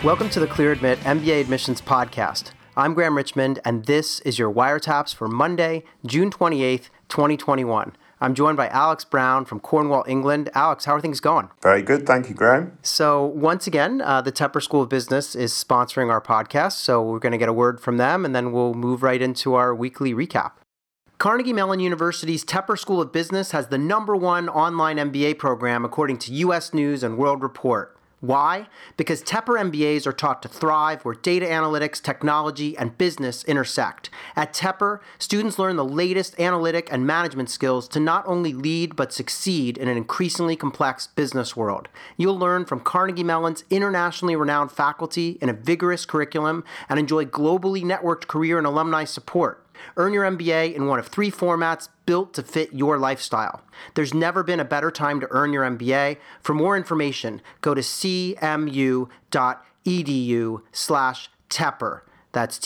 Welcome to the Clear Admit MBA Admissions Podcast. I'm Graham Richmond, and this is your Wiretaps for Monday, June 28th, 2021. I'm joined by Alex Brown from Cornwall, England. Alex, how are things going? Very good. Thank you, Graham. So once again, the Tepper School of Business is sponsoring our podcast, so we're going to get a word from them, and then we'll move right into our weekly recap. Carnegie Mellon University's Tepper School of Business has the #1 online MBA program according to U.S. News and World Report. Why? Because Tepper MBAs are taught to thrive where data analytics, technology, and business intersect. At Tepper, students learn the latest analytic and management skills to not only lead but succeed in an increasingly complex business world. You'll learn from Carnegie Mellon's internationally renowned faculty in a vigorous curriculum and enjoy globally networked career and alumni support. Earn your MBA in one of 3 formats built to fit your lifestyle. There's never been a better time to earn your MBA. For more information, go to cmu.edu/Tepper. That's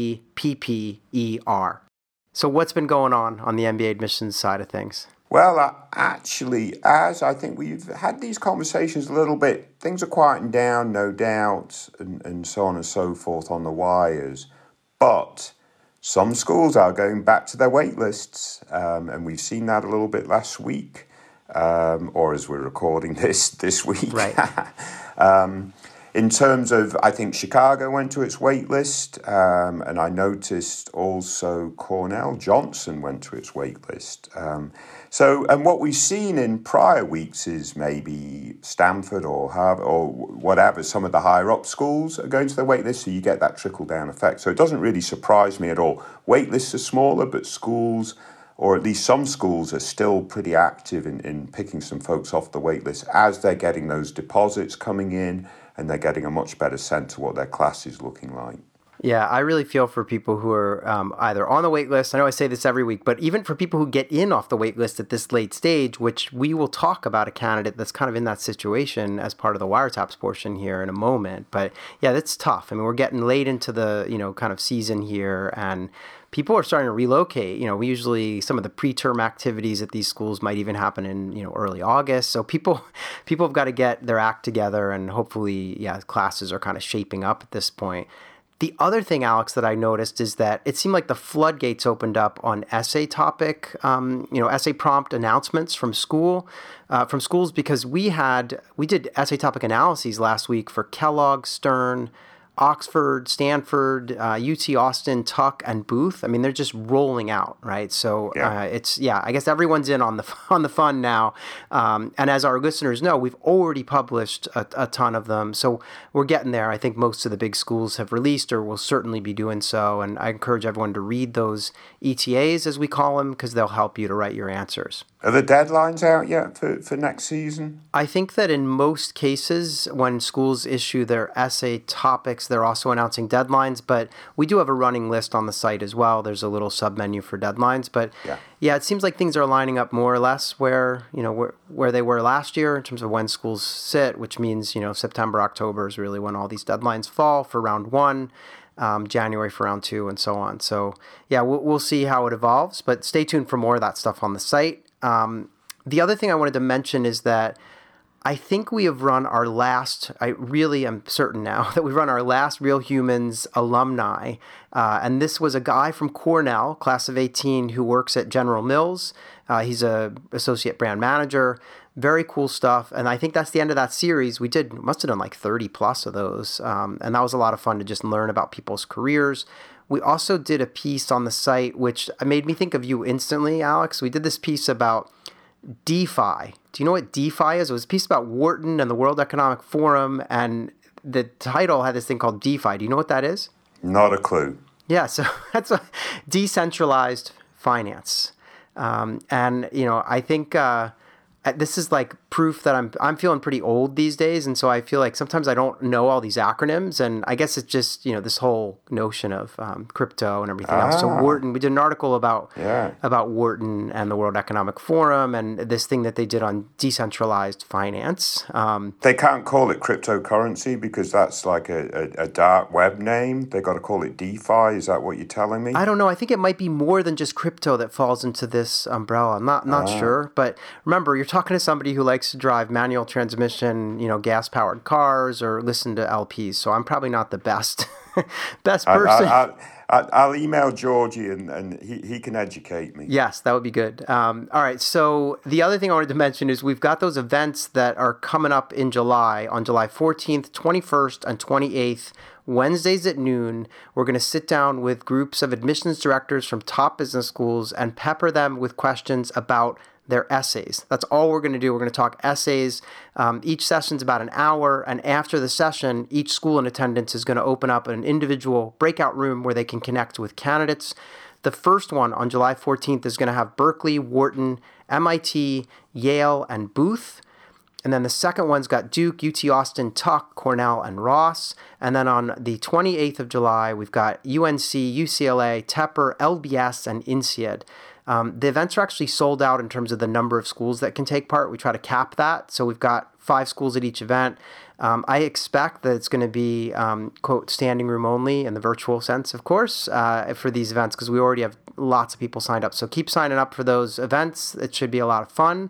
Tepper. So what's been going on the MBA admissions side of things? Well, actually, as I think we've had these conversations a little bit, things are quieting down, no doubt, and so on and so forth on the wires. But some schools are going back to their wait lists, and we've seen that a little bit last week, or as we're recording this week. Right. In terms of, I think Chicago went to its wait list, and I noticed also Cornell Johnson went to its wait list. And what we've seen in prior weeks is maybe Stanford or Harvard or whatever, some of the higher up schools are going to their wait list, so you get that trickle down effect. So it doesn't really surprise me at all. Wait lists are smaller, but schools, or at least some schools, are still pretty active in picking some folks off the wait list as they're getting those deposits coming in and they're getting a much better sense of what their class is looking like. Yeah, I really feel for people who are either on the wait list. I know I say this every week, but even for people who get in off the wait list at this late stage, which we will talk about a candidate that's kind of in that situation as part of the wiretaps portion here in a moment. But yeah, that's tough. I mean, we're getting late into the, kind of season here, and people are starting to relocate. We usually, some of the preterm activities at these schools might even happen in, early August. So people have got to get their act together, and hopefully, classes are kind of shaping up at this point. The other thing, Alex, that I noticed is that it seemed like the floodgates opened up on essay topic, essay prompt announcements from schools, because we did essay topic analyses last week for Kellogg, Stern, Oxford, Stanford, UT Austin, Tuck, and Booth. I mean, they're just rolling out, right? So I guess everyone's in on the fun now. And as our listeners know, we've already published a ton of them. So we're getting there. I think most of the big schools have released or will certainly be doing so. And I encourage everyone to read those ETAs, as we call them, because they'll help you to write your answers. Are the deadlines out yet for next season? I think that in most cases, when schools issue their essay topics, they're also announcing deadlines, but we do have a running list on the site as well. There's a little submenu for deadlines, but yeah, it seems like things are lining up more or less where they were last year in terms of when schools sit, which means, September, October is really when all these deadlines fall for round 1. January for round 2, and so on. So yeah, we'll see how it evolves, but stay tuned for more of that stuff on the site. The other thing I wanted to mention is that I think we have run our last, I really am certain now that we've run our last Real Humans alumni. And this was a guy from Cornell, class of 18, who works at General Mills. He's a associate brand manager. Very cool stuff. And I think that's the end of that series. We must have done like 30 plus of those. And that was a lot of fun to just learn about people's careers. We also did a piece on the site, which made me think of you instantly, Alex. We did this piece about DeFi. Do you know what DeFi is? It was a piece about Wharton and the World Economic Forum, and the title had this thing called DeFi. Do you know what that is? Not a clue. Yeah, so that's a decentralized finance. And, I think this is like proof that I'm feeling pretty old these days, and so I feel like sometimes I don't know all these acronyms, and I guess it's just this whole notion of crypto and everything else. So Wharton, we did an article about Wharton and the World Economic Forum and this thing that they did on decentralized finance. They can't call it cryptocurrency because that's like a dark web name. They got to call it DeFi. Is that what you're telling me? I don't know. I think it might be more than just crypto that falls into this umbrella. I'm not sure, but remember, you're talking to somebody who likes likes to drive manual transmission, gas-powered cars or listen to LPs. So I'm probably not the best person. I'll email Georgie and he can educate me. Yes, that would be good. All right. So the other thing I wanted to mention is we've got those events that are coming up in July, on July 14th, 21st, and 28th, Wednesdays at noon. We're going to sit down with groups of admissions directors from top business schools and pepper them with questions about their essays. That's all we're going to do. We're going to talk essays. Each session's about an hour, and after the session, each school in attendance is going to open up an individual breakout room where they can connect with candidates. The first one on July 14th is going to have Berkeley, Wharton, MIT, Yale, and Booth. And then the second one's got Duke, UT Austin, Tuck, Cornell, and Ross. And then on the 28th of July, we've got UNC, UCLA, Tepper, LBS, and INSEAD. The events are actually sold out in terms of the number of schools that can take part. We try to cap that. So we've got 5 schools at each event. I expect that it's going to be, quote, standing room only in the virtual sense, of course, for these events, because we already have lots of people signed up. So keep signing up for those events. It should be a lot of fun.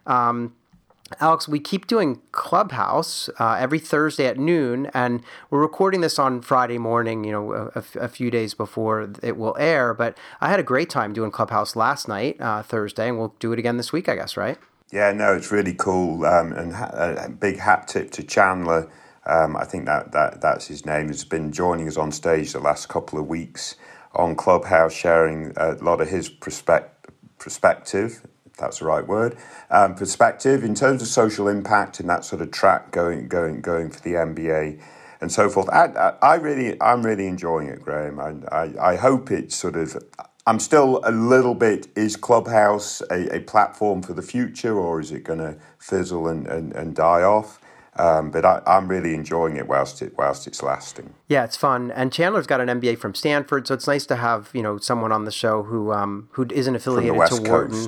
Alex, we keep doing Clubhouse every Thursday at noon, and we're recording this on Friday morning, a few days before it will air. But I had a great time doing Clubhouse last night, Thursday, and we'll do it again this week, I guess, right? Yeah, no, it's really cool. And a big hat tip to Chandler. I think that's his name. Has been joining us on stage the last couple of weeks on Clubhouse, sharing a lot of his perspective. If that's the right word, perspective in terms of social impact and that sort of track going for the MBA and so forth. I'm really enjoying it, Graham. I hope it's sort of. I'm still a little bit. Is Clubhouse a platform for the future, or is it going to fizzle and die off? But I'm really enjoying it whilst it's lasting. Yeah, it's fun. And Chandler's got an MBA from Stanford, so it's nice to have someone on the show who isn't affiliated to Wharton.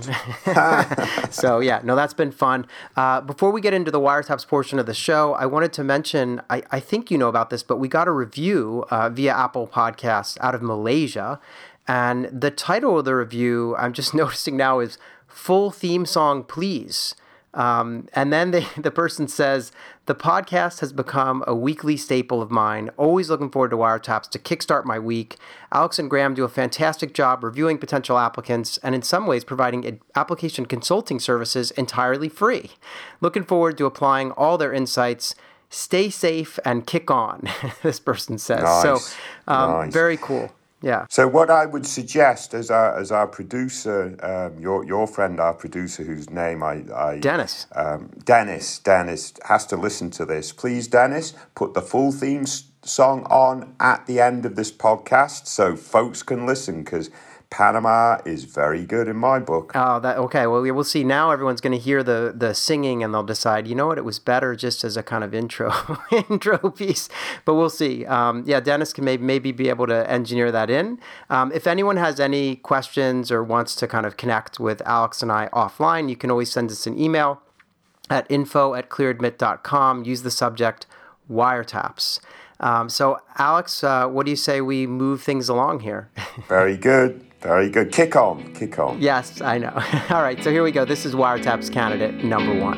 So yeah, no, that's been fun. Before we get into the wiretaps portion of the show, I wanted to mention I think you know about this, but we got a review via Apple Podcasts out of Malaysia, and the title of the review I'm just noticing now is "Full Theme Song, Please." And then the person says, the podcast has become a weekly staple of mine. Always looking forward to wiretaps to kickstart my week. Alex and Graham do a fantastic job reviewing potential applicants and in some ways providing application consulting services entirely free. Looking forward to applying all their insights. Stay safe and kick on, this person says. Nice. Nice. Very cool. Yeah. So what I would suggest as our producer, your friend, our producer, whose name I Dennis. Dennis has to listen to this. Please, Dennis, put the full theme song on at the end of this podcast so folks can listen, because Panama is very good in my book. Oh, okay. Well, we'll see. Now everyone's going to hear the singing and they'll decide, you know what, it was better just as a kind of intro piece. But we'll see. Yeah, Dennis can maybe be able to engineer that in. If anyone has any questions or wants to kind of connect with Alex and I offline, you can always send us an email at info@clearadmit.com. Use the subject wiretaps. So, Alex, what do you say we move things along here? Very good. Very good. Kick on. Yes, I know. All right, so here we go. This is Wiretaps candidate number 1.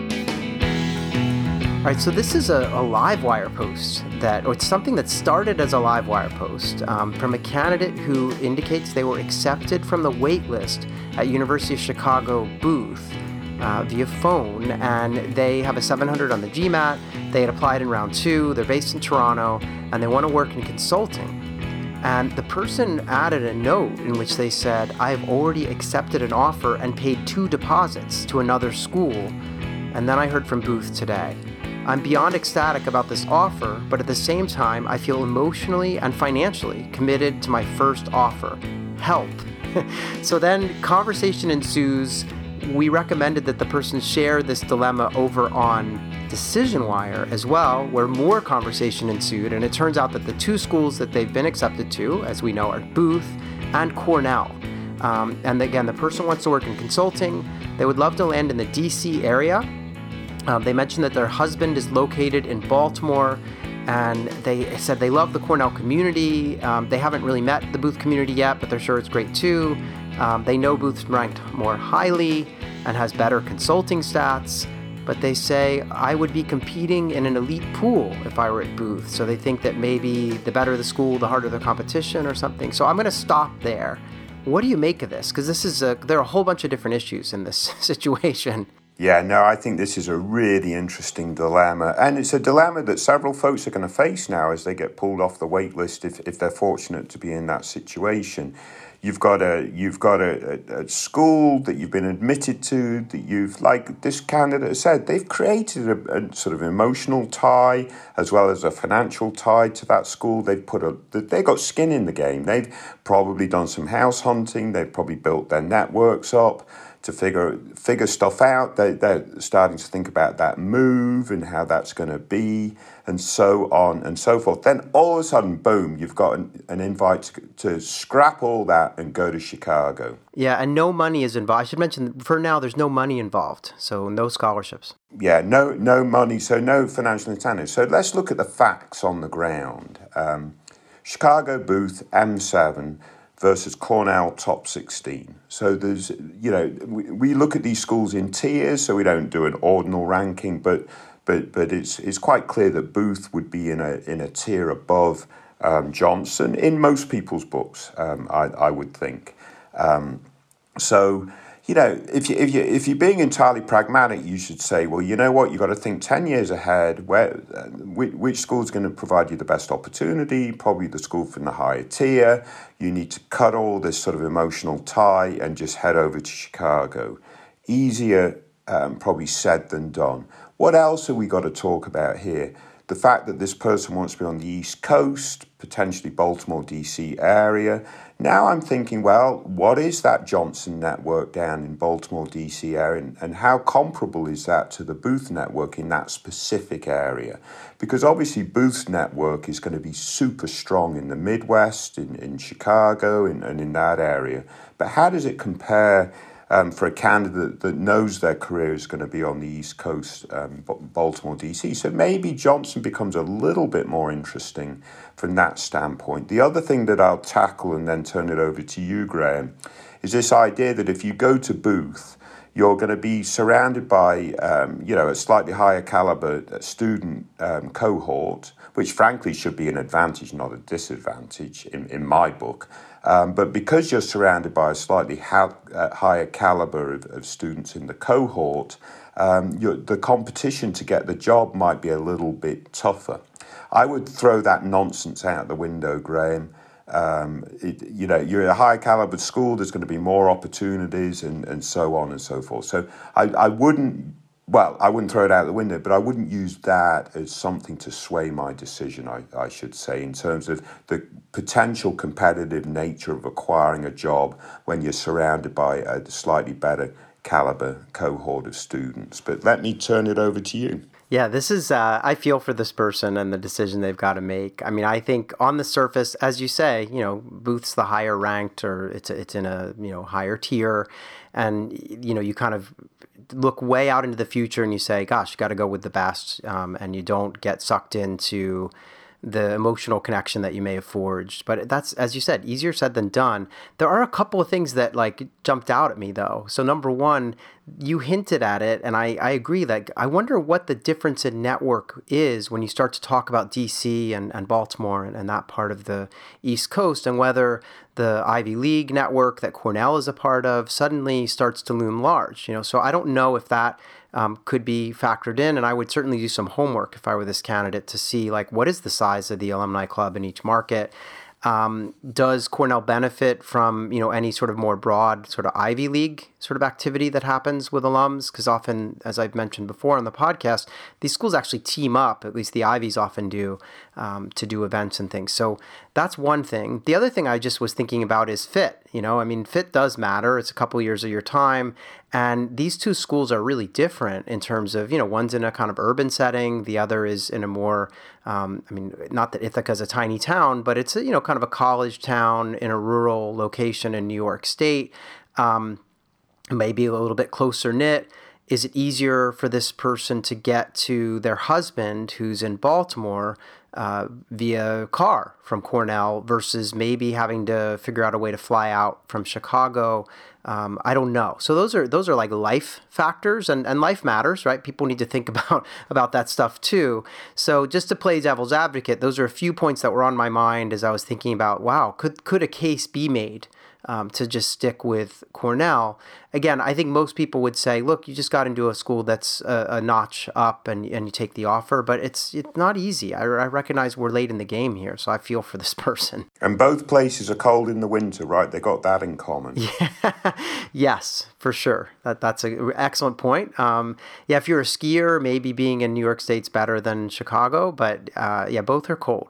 All right, so this is a live wire post or it's something that started as a live wire post from a candidate who indicates they were accepted from the wait list at University of Chicago Booth via phone, and they have a 700 on the GMAT. They had applied in round 2. They're based in Toronto, and they want to work in consulting. And the person added a note in which they said, I have already accepted an offer and paid 2 deposits to another school, and then I heard from Booth today. I'm beyond ecstatic about this offer, but at the same time, I feel emotionally and financially committed to my first offer. Help. So then conversation ensues. We recommended that the person share this dilemma over on DecisionWire as well, where more conversation ensued, and it turns out that the 2 schools that they've been accepted to, as we know, are Booth and Cornell. And again, the person wants to work in consulting. They would love to land in the DC area. They mentioned that their husband is located in Baltimore, and they said they love the Cornell community. They haven't really met the Booth community yet, but they're sure it's great too. They know Booth's ranked more highly and has better consulting stats. but they say I would be competing in an elite pool if I were at Booth. So they think that maybe the better the school, the harder the competition or something. So I'm going to stop there. What do you make of this? Because there are a whole bunch of different issues in this situation. Yeah, no, I think this is a really interesting dilemma. And it's a dilemma that several folks are going to face now as they get pulled off the wait list if they're fortunate to be in that situation. You've got a school that you've been admitted to, that you've, like this candidate said, they've created a sort of emotional tie as well as a financial tie to that school. They've got skin in the game. They've probably done some house hunting. They've probably built their networks up to figure stuff out. They're starting to think about that move and how that's going to be, and so on and so forth. Then all of a sudden, boom, you've got an invite to scrap all that and go to Chicago. Yeah, and no money is involved. I should mention, for now, there's no money involved, so no scholarships. Yeah, no money, so no financial incentive. So let's look at the facts on the ground. Chicago Booth M7 versus Cornell top 16. So there's, we look at these schools in tiers, so we don't do an ordinal ranking, but it's quite clear that Booth would be in a tier above Johnson in most people's books, I would think. So, if you're being entirely pragmatic, you should say, well, you know what, you've got to think 10 years ahead. Which school is going to provide you the best opportunity? Probably the school from the higher tier. You need to cut all this sort of emotional tie and just head over to Chicago. Easier, probably said than done. What else have we got to talk about here? The fact that this person wants to be on the East Coast, potentially Baltimore, D.C. area. Now I'm thinking, well, what is that Johnson network down in Baltimore, D.C. area, and how comparable is that to the Booth network in that specific area? Because obviously Booth's network is going to be super strong in the Midwest, in Chicago, and in that area. But how does it compare for a candidate that knows their career is going to be on the East Coast, Baltimore, D.C.? So maybe Johnson becomes a little bit more interesting from that standpoint. The other thing that I'll tackle and then turn it over to you, Graham, is this idea that if you go to Booth, you're going to be surrounded by, a slightly higher caliber student cohort, which frankly should be an advantage, not a disadvantage in my book. But because you're surrounded by a slightly higher caliber of students in the cohort, the competition to get the job might be a little bit tougher. I would throw that nonsense out the window, Graham. You're at a high caliber school, there's going to be more opportunities and so on and so forth. So I wouldn't throw it out the window, but I wouldn't use that as something to sway my decision, I should say, in terms of the potential competitive nature of acquiring a job when you're surrounded by a slightly better caliber cohort of students. But let me turn it over to you. Yeah, this is, I feel for this person and the decision they've got to make. I mean, I think on the surface, as you say, Booth's the higher ranked, or it's in a, higher tier. And, you kind of look way out into the future and you say, gosh, you got to go with the best. And you don't get sucked into the emotional connection that you may have forged. But that's, as you said, easier said than done. There are a couple of things that jumped out at me though. So number one, you hinted at it, and I agree. I wonder what the difference in network is when you start to talk about DC and Baltimore and that part of the East Coast, and whether the Ivy League network that Cornell is a part of suddenly starts to loom large. So I don't know if that could be factored in, and I would certainly do some homework if I were this candidate to see what is the size of the alumni club in each market. Does Cornell benefit from, any sort of more broad sort of Ivy League sort of activity that happens with alums? Because often, as I've mentioned before on the podcast, these schools actually team up, at least the Ivies often do, to do events and things. So that's one thing. The other thing I just was thinking about is fit. Fit does matter. It's a couple years of your time. And these two schools are really different in terms of, one's in a kind of urban setting. The other is in a more, not that Ithaca is a tiny town, but it's kind of a college town in a rural location in New York State. Maybe a little bit closer knit. Is it easier for this person to get to their husband who's in Baltimore via car from Cornell versus maybe having to figure out a way to fly out from Chicago. I don't know. So those are like life factors, and life matters, right? People need to think about that stuff too. So just to play devil's advocate, those are a few points that were on my mind as I was thinking about, wow, could a case be made to just stick with Cornell? Again, I think most people would say, look, you just got into a school that's a notch up and you take the offer, but it's not easy. I recognize we're late in the game here, so I feel for this person. And both places are cold in the winter, right? They got that in common. Yeah. Yes, for sure. That's an excellent point. If you're a skier, maybe being in New York State's better than Chicago, but both are cold.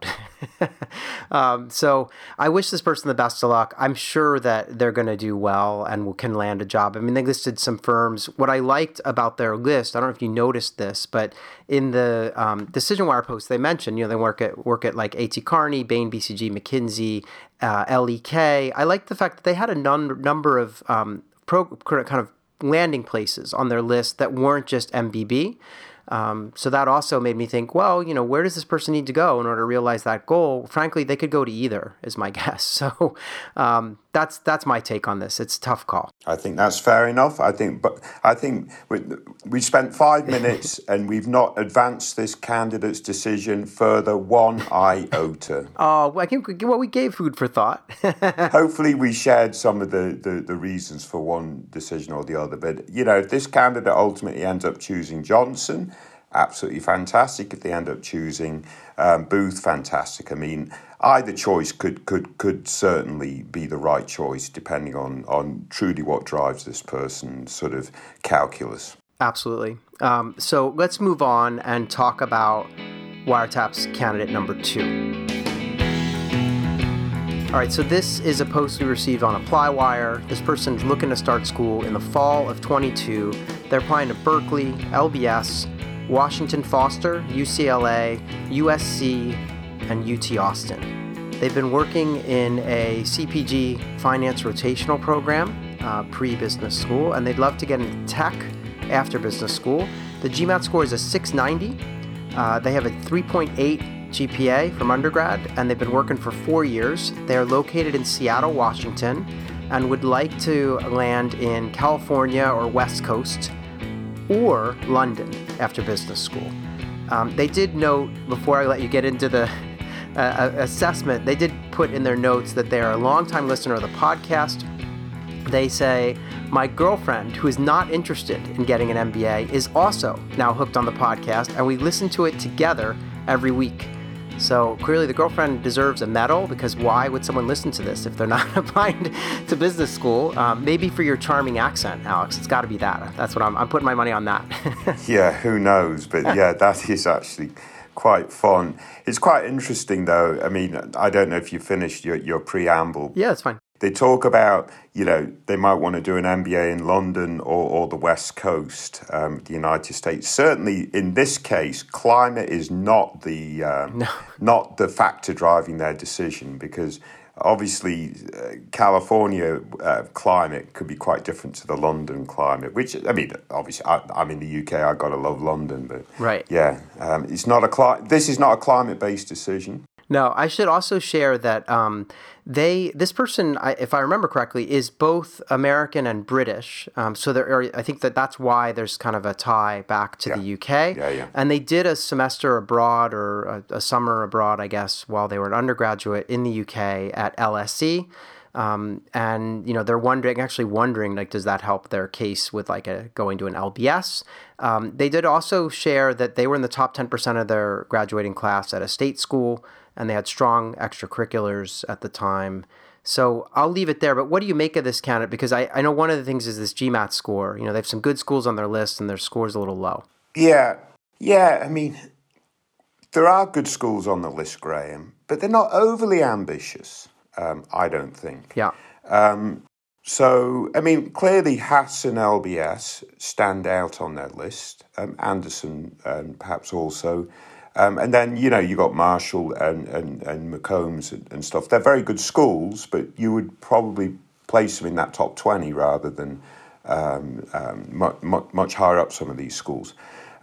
So I wish this person the best of luck. I'm sure that they're going to do well and can land a job. I mean, they listed some firms. What I liked about their list, I don't know if you noticed this, but in the Decision Wire post, they mentioned, they work at like A.T. Kearney, Bain, BCG, McKinsey, LEK. I like the fact that they had a number of kind of landing places on their list that weren't just MBB. So that also made me think, well, where does this person need to go in order to realize that goal? Frankly, they could go to either, is my guess. So that's my take on this. It's a tough call. I think that's fair enough. I think we spent 5 minutes and we've not advanced this candidate's decision further one iota. Oh, I think we gave food for thought. Hopefully we shared some of the reasons for one decision or the other. But, if this candidate ultimately ends up choosing Johnson, absolutely fantastic. If they end up choosing Booth, fantastic. I mean, either choice could certainly be the right choice, depending on truly what drives this person's sort of calculus. Absolutely. So let's move on and talk about Wiretap's candidate number 2. All right, so this is a post we received on ApplyWire. This person's looking to start school in the fall of 22. They're applying to Berkeley, LBS, Washington Foster, UCLA, USC, and UT Austin. They've been working in a CPG finance rotational program pre-business school, and they'd love to get into tech after business school. The GMAT score is a 690. They have a 3.8 GPA from undergrad, and they've been working for 4 years. They are located in Seattle, Washington, and would like to land in California or West Coast or London after business school. They did note, before I let you get into the assessment, they did put in their notes that they are a longtime listener of the podcast. They say, my girlfriend, who is not interested in getting an MBA, is also now hooked on the podcast, and we listen to it together every week. So clearly the girlfriend deserves a medal, because why would someone listen to this if they're not applying to business school? Maybe for your charming accent, Alex. It's got to be that. That's what I'm putting my money on that. Yeah, who knows? But yeah, that is actually quite fun. It's quite interesting, though. I mean, I don't know if you finished your preamble. Yeah, it's fine. They talk about, they might want to do an MBA in London or the West Coast, the United States. Certainly, in this case, climate is not not the factor driving their decision, because obviously California climate could be quite different to the London climate. Which, I mean, obviously, I'm in the UK. I gotta love London, but right, yeah, it's not this is not a climate-based decision. No, I should also share that this person, if I remember correctly, is both American and British. So I think that's why there's kind of a tie back to the UK. Yeah. And they did a semester abroad, or a summer abroad, I guess, while they were an undergraduate in the UK at LSE. And they're wondering, like, does that help their case with going to an LBS? They did also share that they were in the top 10% of their graduating class at a state school, and they had strong extracurriculars at the time. So I'll leave it there. But what do you make of this candidate? Because I know one of the things is this GMAT score. They have some good schools on their list, and their score's a little low. Yeah. I mean, there are good schools on the list, Graham, but they're not overly ambitious. I don't think. Yeah. So, I mean, clearly Haas and LBS stand out on their list. Anderson perhaps also. And then, you got Marshall and McCombs and stuff. They're very good schools, but you would probably place them in that top 20 rather than much higher up some of these schools.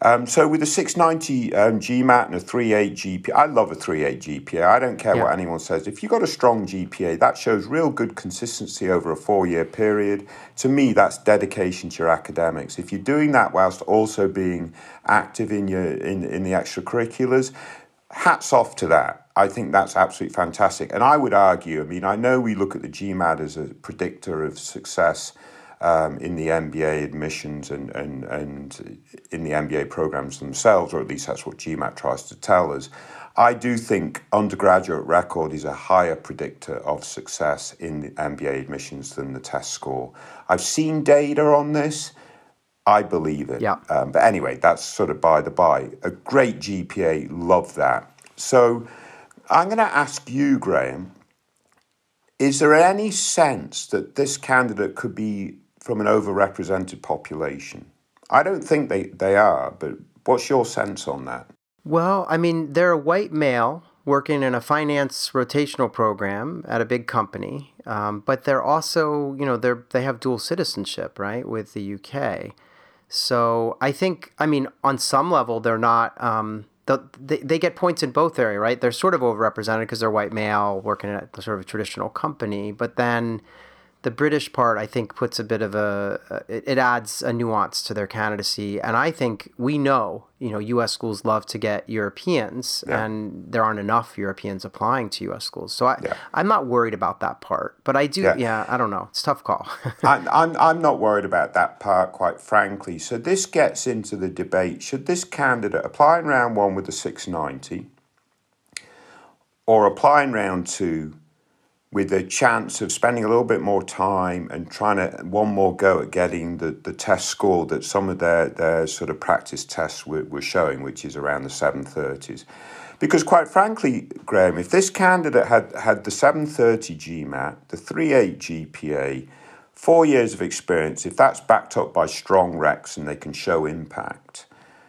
So with a 690 GMAT and a 3.8 GPA, I love a 3.8 GPA. I don't care what anyone says. If you've got a strong GPA, that shows real good consistency over a 4-year period. To me, that's dedication to your academics. If you're doing that whilst also being active in the extracurriculars, hats off to that. I think that's absolutely fantastic. And I would argue, I mean, I know we look at the GMAT as a predictor of success in the MBA admissions and in the MBA programs themselves, or at least that's what GMAT tries to tell us. I do think undergraduate record is a higher predictor of success in the MBA admissions than the test score. I've seen data on this. I believe it. Yeah. But anyway, that's sort of by the by. A great GPA, love that. So I'm going to ask you, Graham, is there any sense that this candidate could be from an overrepresented population? I don't think they are, but what's your sense on that? Well, I mean, they're a white male working in a finance rotational program at a big company, but they're also, they have dual citizenship, right, with the UK. So I think, I mean, on some level, they're not, they get points in both areas, right? They're sort of overrepresented because they're white male working at sort of a traditional company, but then the British part, I think, puts a bit of it adds a nuance to their candidacy. And I think we know, U.S. schools love to get Europeans, and there aren't enough Europeans applying to U.S. schools. So I'm not worried about that part. But I do, I don't know. It's a tough call. I'm not worried about that part, quite frankly. So this gets into the debate. Should this candidate apply in round 1 with a 690 or apply in round 2 with a chance of spending a little bit more time and trying to one more go at getting the test score that some of their sort of practice tests were showing, which is around the 730s. Because quite frankly, Graham, if this candidate had the 730 GMAT, the 3.8 GPA, 4 years of experience, if that's backed up by strong recs and they can show impact,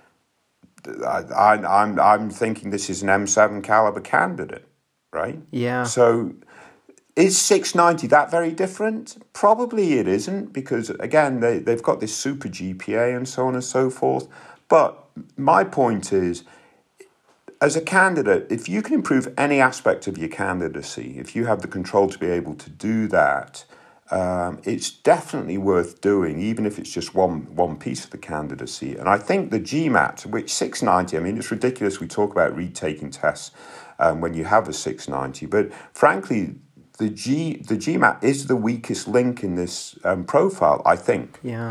I'm thinking this is an M7 caliber candidate, right? Yeah. So is 690 that very different? Probably it isn't, because, again, they've got this super GPA and so on and so forth. But my point is, as a candidate, if you can improve any aspect of your candidacy, if you have the control to be able to do that, it's definitely worth doing, even if it's just one piece of the candidacy. And I think the GMAT, which 690, I mean, it's ridiculous we talk about retaking tests when you have a 690, but frankly, the GMAT is the weakest link in this profile, I think. Yeah.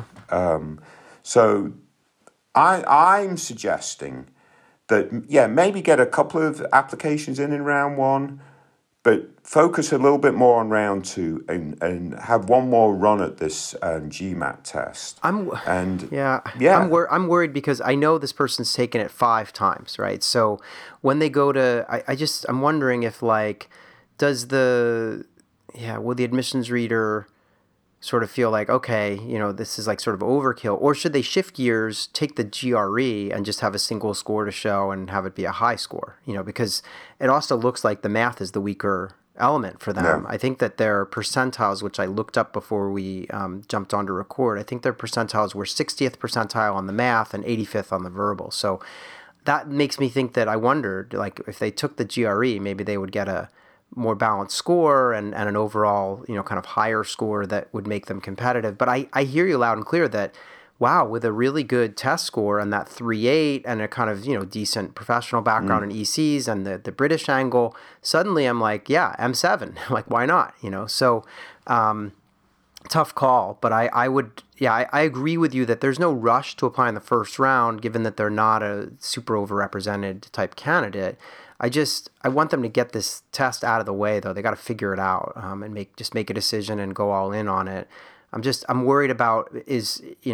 So I'm suggesting that, maybe get a couple of applications in round 1, but focus a little bit more on round 2 and have one more run at this GMAT test. I'm worried because I know this person's taken it 5 times, right? So when they go to, I'm wondering if, like, will the admissions reader sort of feel like, okay, this is like sort of overkill, or should they shift gears, take the GRE and just have a single score to show and have it be a high score, because it also looks like the math is the weaker element for them. Yeah. I think that their percentiles, which I looked up before we jumped on to record, I think their percentiles were 60th percentile on the math and 85th on the verbal. So that makes me think that I wondered, like, if they took the GRE, maybe they would get a more balanced score and an overall, kind of higher score that would make them competitive. But I hear you loud and clear that, wow, with a really good test score and that 3.8 and a kind of, decent professional background in ECs and the British angle, suddenly I'm like, yeah, M7, like, why not? So tough call. But I agree with you that there's no rush to apply in the first round, given that they're not a super overrepresented type candidate. I want them to get this test out of the way, though. They got to figure it out and make a decision and go all in on it. I'm worried about is the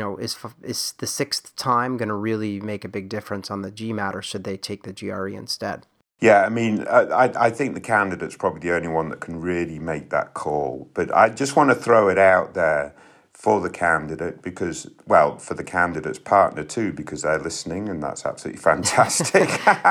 6th time going to really make a big difference on the GMAT, or should they take the GRE instead? Yeah, I mean, I think the candidate's probably the only one that can really make that call. But I just want to throw it out there for the candidate for the candidate's partner too, because they're listening, and that's absolutely fantastic.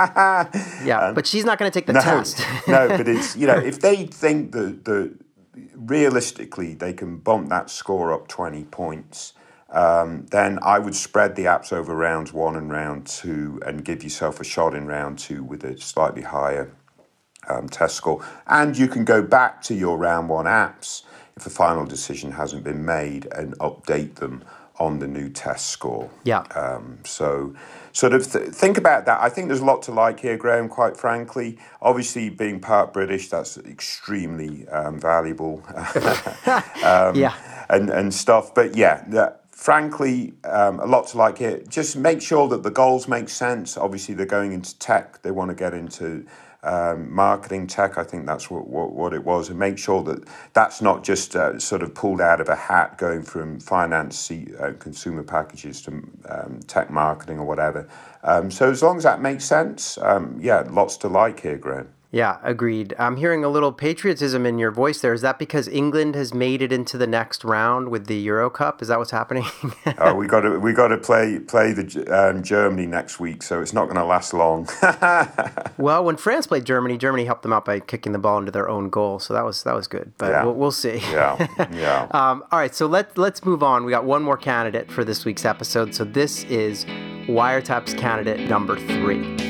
But she's not going to take the test. No, but it's, if they think that realistically they can bump that score up 20 points then I would spread the apps over rounds 1 and round 2 and give yourself a shot in round 2 with a slightly higher test score. And you can go back to your round 1 apps if a final decision hasn't been made and update them on the new test score. Yeah. So sort of think about that. I think there's a lot to like here, Graham, quite frankly. Obviously, being part British, that's extremely valuable and stuff. But yeah, frankly, a lot to like here. Just make sure that the goals make sense. Obviously, they're going into tech. They want to get into marketing tech. I think that's what it was, and make sure that that's not just sort of pulled out of a hat, going from finance, consumer packages to tech marketing or whatever. So as long as that makes sense, lots to like here, Graham. Yeah, agreed. I'm hearing a little patriotism in your voice there. Is that because England has made it into the next round with the Euro Cup? Is that what's happening? We got to play the Germany next week, so it's not going to last long. Well, when France played Germany, Germany helped them out by kicking the ball into their own goal, so that was good. But we'll see. Yeah. All right, so let's move on. We got one more candidate for this week's episode. So this is Wiretap's candidate number 3.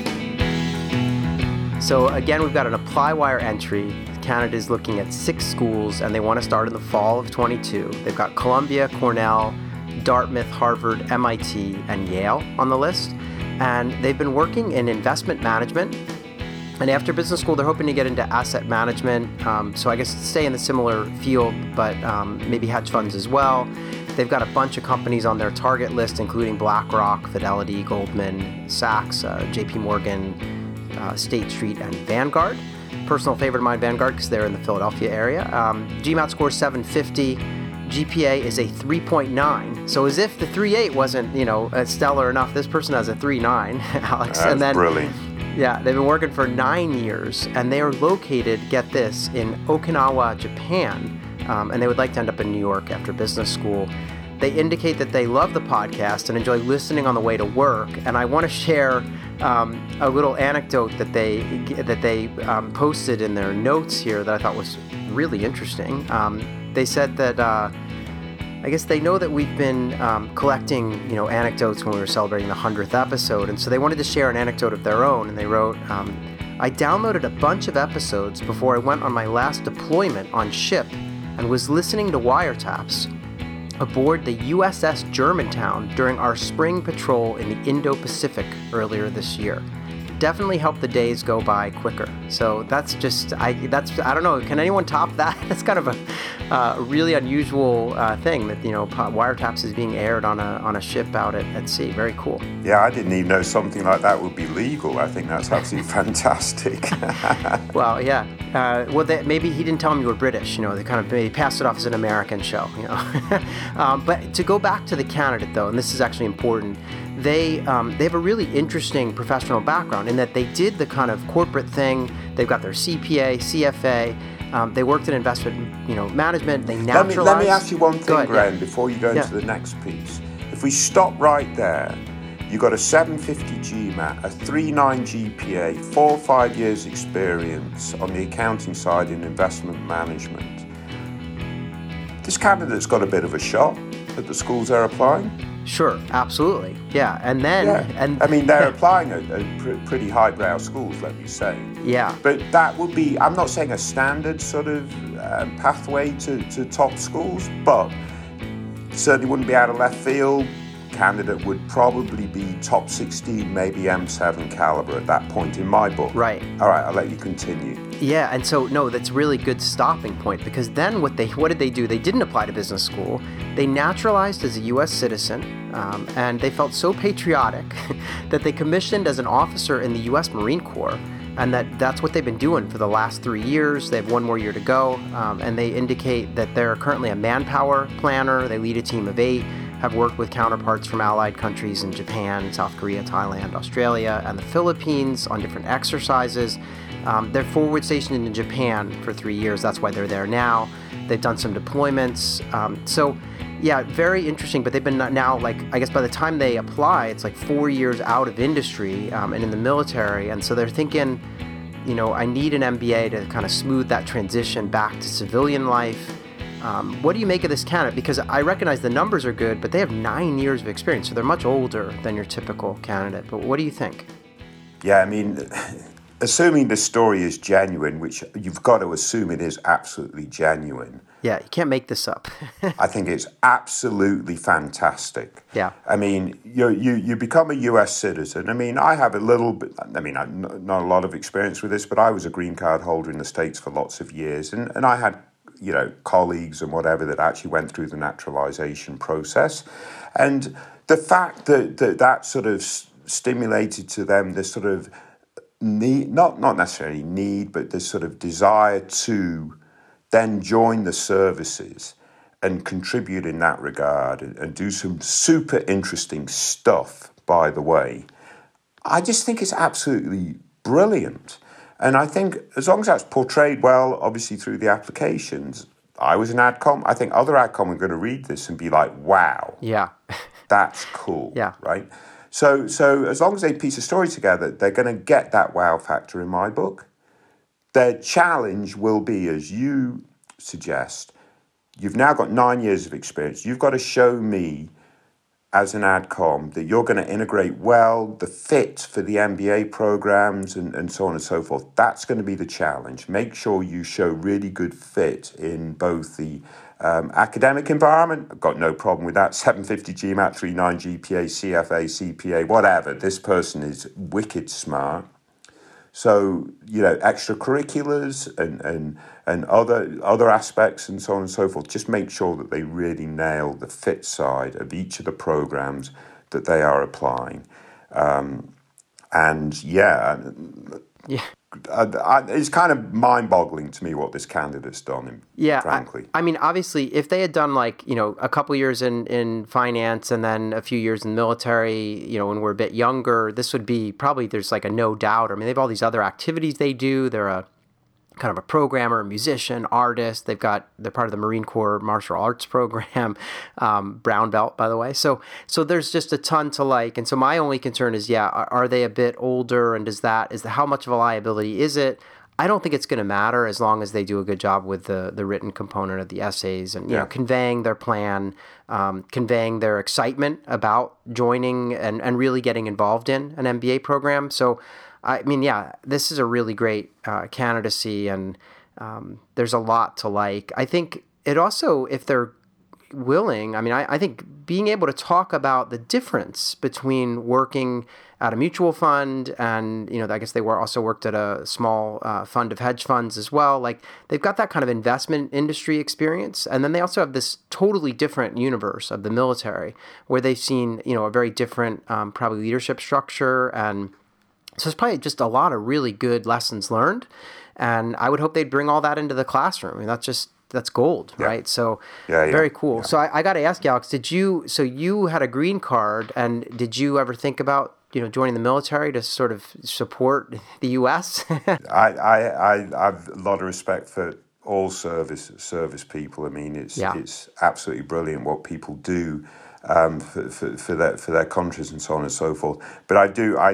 So again, we've got an ApplyWire entry. Canada is looking at 6 schools, and they want to start in the fall of 22. They've got Columbia, Cornell, Dartmouth, Harvard, MIT, and Yale on the list. And they've been working in investment management. And after business school, they're hoping to get into asset management. So I guess stay in the similar field, but maybe hedge funds as well. They've got a bunch of companies on their target list, including BlackRock, Fidelity, Goldman Sachs, JP Morgan, State Street, and Vanguard. Personal favorite of mine, Vanguard, because they're in the Philadelphia area. GMAT score is 750. GPA is a 3.9. So as if the 3.8 wasn't, stellar enough, this person has a 3.9, Alex. That's brilliant. Yeah, they've been working for 9 years, and they are located, get this, in Okinawa, Japan, and they would like to end up in New York after business school. They indicate that they love the podcast and enjoy listening on the way to work, and I want to share a little anecdote that they posted in their notes here that I thought was really interesting. They said that I guess they know that we've been collecting anecdotes when we were celebrating the 100th episode, and so they wanted to share an anecdote of their own, and they wrote, I downloaded a bunch of episodes before I went on my last deployment on ship and was listening to wiretaps aboard the USS Germantown during our spring patrol in the Indo-Pacific earlier this year. Definitely helped the days go by quicker. So that's just, I don't know, can anyone top that? That's kind of a really unusual thing that, wiretaps is being aired on a ship out at sea. Very cool. Yeah, I didn't even know something like that would be legal. I think that's absolutely fantastic. Well, yeah. Maybe he didn't tell them you were British. They passed it off as an American show. But to go back to the candidate, though, and this is actually important, they have a really interesting professional background in that they did the kind of corporate thing. They've got their CPA, CFA. They worked in investment, management. They naturalized. Let me ask you one thing, Graham, before you go into the next piece. If we stop right there, you got a 750 GMAT, a 3.9 GPA, 4 or 5 years experience on the accounting side in investment management. This candidate's got a bit of a shot at the schools they're applying. Sure, absolutely. Yeah, and then... they're applying at pretty highbrow schools, let me say. Yeah. But that would be, I'm not saying a standard sort of pathway to top schools, but certainly wouldn't be out of left field. Candidate would probably be top 16, maybe M7 caliber at that point in my book. Right. All right, I'll let you continue. Yeah, and so, no, that's a really good stopping point, because then what did they do? They didn't apply to business school. They naturalized as a U.S. citizen, and they felt so patriotic that they commissioned as an officer in the U.S. Marine Corps, and that's what they've been doing for the last 3 years. They have 1 more year to go, and they indicate that they're currently a manpower planner. They lead a team of 8, have worked with counterparts from allied countries in Japan, South Korea, Thailand, Australia, and the Philippines on different exercises. They're forward stationed in Japan for 3 years. That's why they're there now. They've done some deployments. Yeah, very interesting. But they've been now, I guess by the time they apply, it's 4 years out of industry and in the military. And so they're thinking, I need an MBA to kind of smooth that transition back to civilian life. What do you make of this candidate? Because I recognize the numbers are good, but they have 9 years of experience, so they're much older than your typical candidate. But what do you think? Yeah, I mean, assuming the story is genuine, which you've got to assume it is absolutely genuine. Yeah, you can't make this up. I think it's absolutely fantastic. Yeah. I mean, you become a U.S. citizen. I mean, I have a little bit, I mean, not a lot of experience with this, but I was a green card holder in the States for lots of years. And I had, colleagues and whatever that actually went through the naturalization process. And the fact that sort of stimulated to them this sort of need, not necessarily need, but this sort of desire to then join the services and contribute in that regard and do some super interesting stuff, by the way, I just think it's absolutely brilliant. And I think as long as that's portrayed well, obviously through the applications, I was an AdCom. I think other AdCom are going to read this and be like, wow, yeah, that's cool, yeah, right? So as long as they piece a story together, they're going to get that wow factor in my book. Their challenge will be, as you suggest, you've now got 9 years of experience. You've got to show me as an AdCom that you're going to integrate well the fit for the MBA programs and so on and so forth. That's going to be the challenge. Make sure you show really good fit in both the academic environment. I've got no problem with that. 750 GMAT, 39 GPA, CFA, CPA, whatever. This person is wicked smart. So, extracurriculars and other aspects and so on and so forth, just make sure that they really nail the fit side of each of the programs that they are applying. It's kind of mind-boggling to me what this candidate's done, frankly. I mean, obviously, if they had done a couple years in finance and then a few years in the military, when we're a bit younger, this would be probably, there's a no doubt. I mean, they have all these other activities they do. They're a kind of a programmer, musician, artist. They're part of the Marine Corps martial arts program, brown belt, by the way. So there's just a ton to like. And so my only concern is, are they a bit older? And how much of a liability is it? I don't think it's going to matter as long as they do a good job with the written component of the essays and conveying their plan, conveying their excitement about joining and really getting involved in an MBA program. So I mean, this is a really great candidacy, and there's a lot to like. I think it also, if they're willing, I mean, I think being able to talk about the difference between working at a mutual fund and, I guess they also worked at a small fund of hedge funds as well. Like, they've got that kind of investment industry experience. And then they also have this totally different universe of the military where they've seen, a very different probably leadership structure. And so it's probably just a lot of really good lessons learned. And I would hope they'd bring all that into the classroom. I mean, that's gold, right? So very cool. Yeah. So I got to ask you, Alex, you had a green card, and did you ever think about, joining the military to sort of support the U.S.? I have a lot of respect for all service people. I mean, it's absolutely brilliant what people do for their countries and so on and so forth. But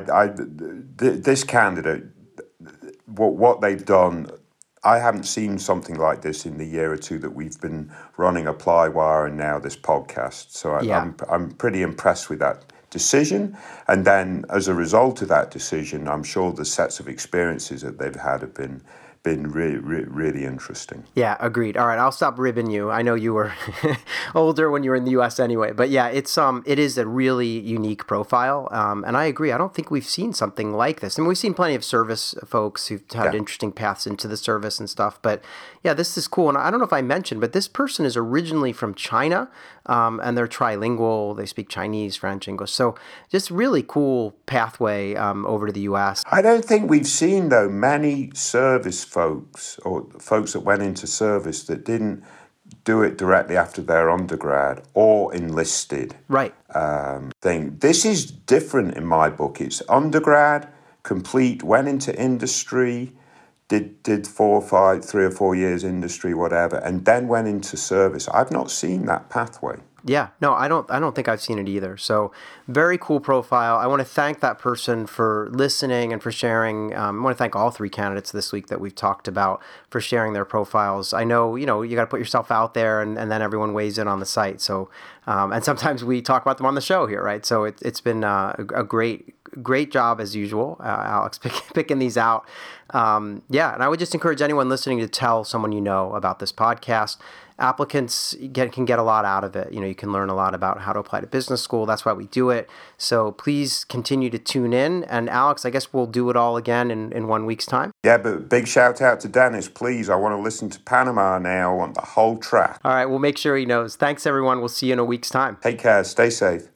this candidate, what they've done, I haven't seen something like this in the year or two that we've been running ApplyWire and now this podcast. So I'm pretty impressed with that decision. And then as a result of that decision, I'm sure the sets of experiences that they've had have been really, really interesting. Yeah, agreed. All right, I'll stop ribbing you. I know you were older when you were in the U.S. anyway, but it is a really unique profile, and I agree. I don't think we've seen something like this. I mean, we've seen plenty of service folks who've had interesting paths into the service and stuff, but this is cool. And I don't know if I mentioned, but this person is originally from China, and they're trilingual. They speak Chinese, French, English. So just really cool pathway over to the U.S. I don't think we've seen, though, many service folks or folks that went into service that didn't do it directly after their undergrad or enlisted. Right. Thing. This is different in my book. It's undergrad, complete, went into industry, did 3 or 4 years industry, whatever, and then went into service. I've not seen that pathway. Yeah, no, I don't think I've seen it either. So very cool profile. I want to thank that person for listening and for sharing. I want to thank all three candidates this week that we've talked about for sharing their profiles. I know, you got to put yourself out there and then everyone weighs in on the site. So, and sometimes we talk about them on the show here, right? So it's been a great job as usual, Alex, picking these out. And I would just encourage anyone listening to tell someone you know about this podcast. Applicants can get a lot out of it. You can learn a lot about how to apply to business school. That's why we do it. So please continue to tune in. And Alex, I guess we'll do it all again in 1 week's time. Yeah, but big shout out to Dennis, please. I want to listen to Panama now on the whole track. All right, we'll make sure he knows. Thanks, everyone. We'll see you in a week's time. Take care. Stay safe.